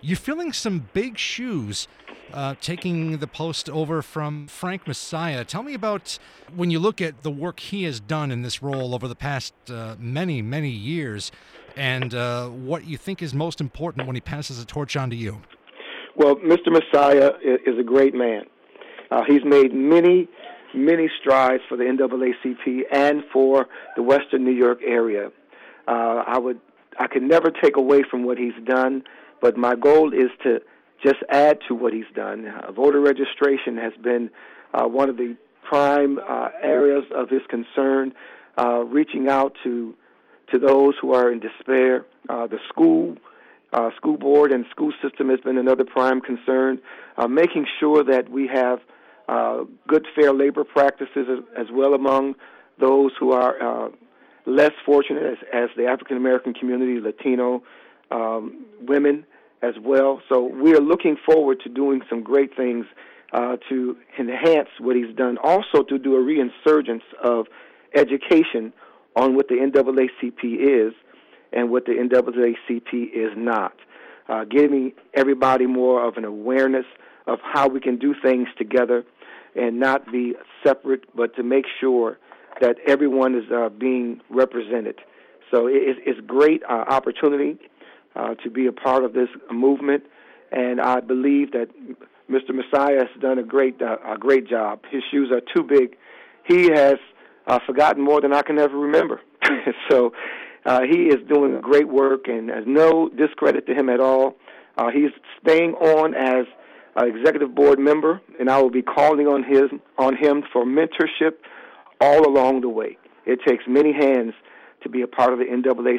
You're filling some big shoes, taking the post over from Frank Messiah. Tell me about when you look at the work he has done in this role over the past many, many years, and what you think is most important when he passes the torch on to you. Well, Mr. Messiah is a great man. He's made many, many strides for the NAACP and for the Western New York area. I could never take away from what he's done, but my goal is to just add to what he's done. Voter registration has been one of the prime areas of his concern, reaching out to those who are in despair. The school board and school system has been another prime concern, making sure that we have good, fair labor practices as well among those who are less fortunate as the African American community, Latino women as well. So we are looking forward to doing some great things to enhance what he's done. Also to do a reinsurgence of education on what the NAACP is and what the NAACP is not. Giving everybody more of an awareness of how we can do things together and not be separate, but to make sure that everyone is being represented. So it's a great opportunity to be a part of this movement, and I believe that Mr. Messiah has done a great job. His shoes are too big. He has forgotten more than I can ever remember. So he is doing great work, and there's no discredit to him at all. He's staying on as an executive board member, and I will be calling on him for mentorship all along the way. It takes many hands to be a part of the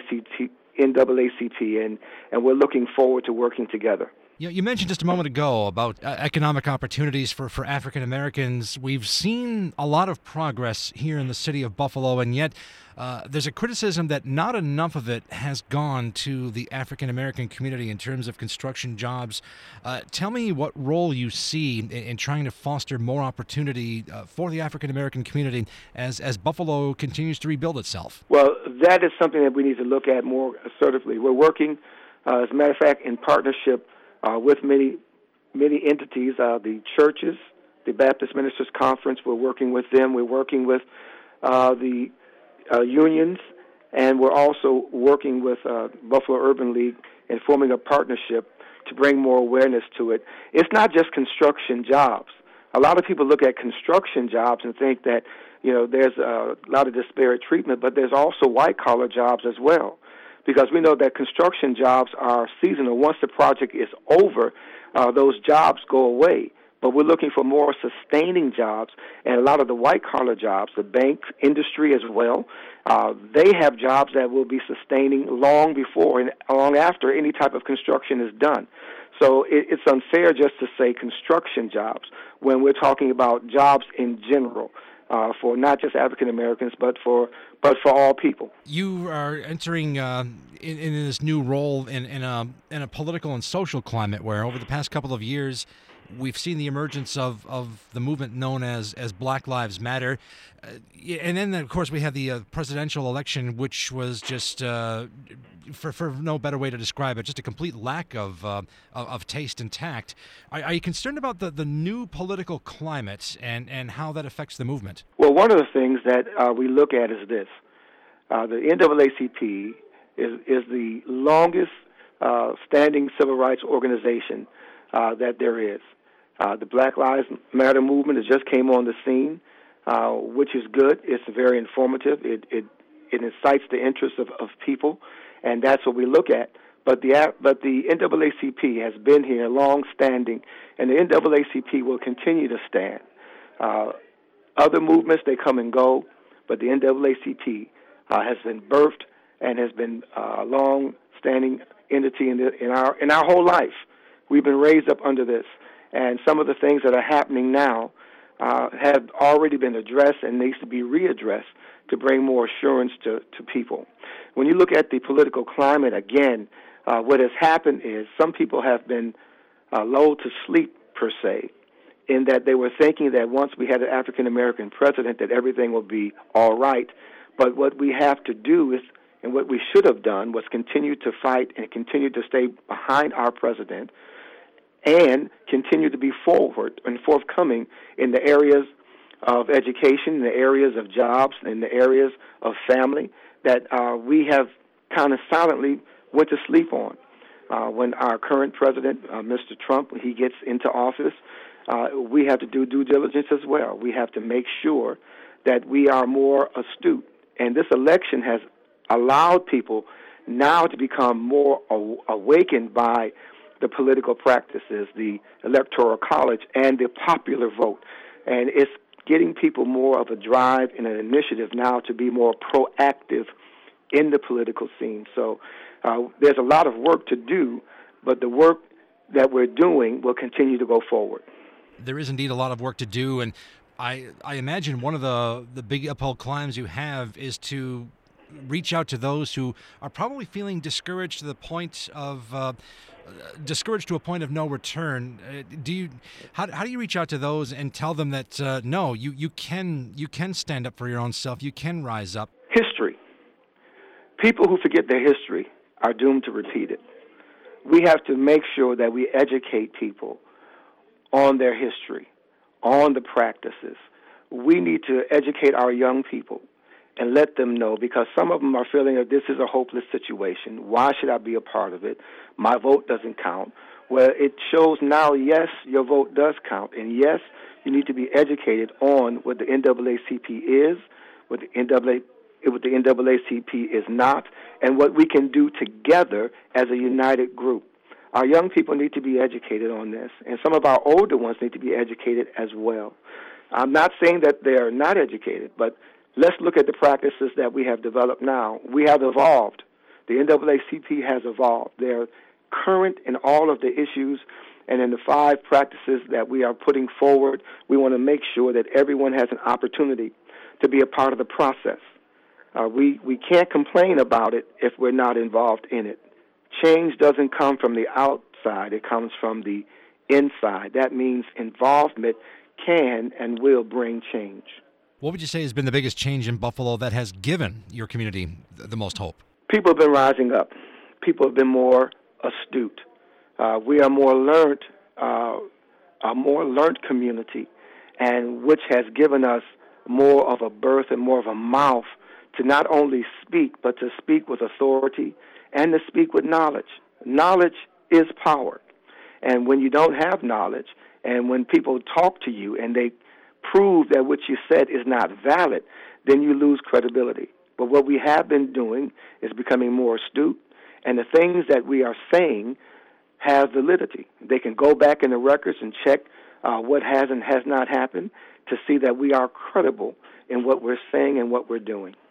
NAACP, and we're looking forward to working together. You mentioned just a moment ago about economic opportunities for African Americans. We've seen a lot of progress here in the city of Buffalo, and yet there's a criticism that not enough of it has gone to the African American community in terms of construction jobs. Tell me what role you see in trying to foster more opportunity for the African American community as Buffalo continues to rebuild itself. Well, that is something that we need to look at more assertively. We're working, as a matter of fact, in partnership with many entities, the churches, the Baptist Ministers Conference. We're working with them. We're working with the unions, and we're also working with Buffalo Urban League and forming a partnership to bring more awareness to it. It's not just construction jobs. A lot of people look at construction jobs and think that, there's a lot of disparate treatment, but there's also white-collar jobs as well, because we know that construction jobs are seasonal. Once the project is over, those jobs go away. But we're looking for more sustaining jobs, and a lot of the white-collar jobs, the bank industry as well, they have jobs that will be sustaining long before and long after any type of construction is done. So it's unfair just to say construction jobs when we're talking about jobs in general, for not just African Americans, but for all people. You are entering in this new role in a political and social climate where over the past couple of years we've seen the emergence of the movement known as Black Lives Matter. And then, of course, we had the presidential election, which was just, for no better way to describe it, just a complete lack of taste and tact. Are you concerned about the new political climate and how that affects the movement? Well, one of the things that we look at is this. The NAACP is the longest standing civil rights organization that there is. The Black Lives Matter movement has just came on the scene, which is good. It's very informative. It incites the interests of people, and that's what we look at. But the NAACP has been here long-standing, and the NAACP will continue to stand. Other movements, they come and go, but the NAACP has been birthed and has been a long-standing entity in our whole life. We've been raised up under this, and some of the things that are happening now have already been addressed and needs to be readdressed to bring more assurance to people. When you look at the political climate, again, what has happened is some people have been lulled to sleep, per se, in that they were thinking that once we had an African-American president that everything will be all right. But what we have to do is and what we should have done was continue to fight and continue to stay behind our president and continue to be forward and forthcoming in the areas of education, in the areas of jobs, in the areas of family that we have kind of silently went to sleep on. When our current president, Mr. Trump, when he gets into office, we have to do due diligence as well. We have to make sure that we are more astute. And this election has allowed people now to become more awakened by the political practices, the electoral college, and the popular vote. And it's getting people more of a drive and an initiative now to be more proactive in the political scene. So there's a lot of work to do, but the work that we're doing will continue to go forward. There is indeed a lot of work to do, and I imagine one of the big uphill climbs you have is to reach out to those who are probably feeling discouraged to the point of discouraged to a point of no return. How do you reach out to those and tell them that no, you can stand up for your own self, you can rise up? History. People who forget their history are doomed to repeat it. We have to make sure that we educate people on their history, on the practices. We need to educate our young people and let them know, because some of them are feeling that this is a hopeless situation. Why should I be a part of it? My vote doesn't count. Well, it shows now, yes, your vote does count, and yes, you need to be educated on what the NAACP is, what the NAACP is not, and what we can do together as a united group. Our young people need to be educated on this, and some of our older ones need to be educated as well. I'm not saying that they are not educated, but let's look at the practices that we have developed now. We have evolved. The NAACP has evolved. They're current in all of the issues, and in the 5 practices that we are putting forward, we want to make sure that everyone has an opportunity to be a part of the process. We can't complain about it if we're not involved in it. Change doesn't come from the outside. It comes from the inside. That means involvement can and will bring change. What would you say has been the biggest change in Buffalo that has given your community the most hope? People have been rising up. People have been more astute. We are more learned, a more learned community, and which has given us more of a birth and more of a mouth to not only speak, but to speak with authority and to speak with knowledge. Knowledge is power. And when you don't have knowledge, and when people talk to you and they prove that what you said is not valid, then you lose credibility. But what we have been doing is becoming more astute, and the things that we are saying have validity. They can go back in the records and check what has and has not happened to see that we are credible in what we're saying and what we're doing.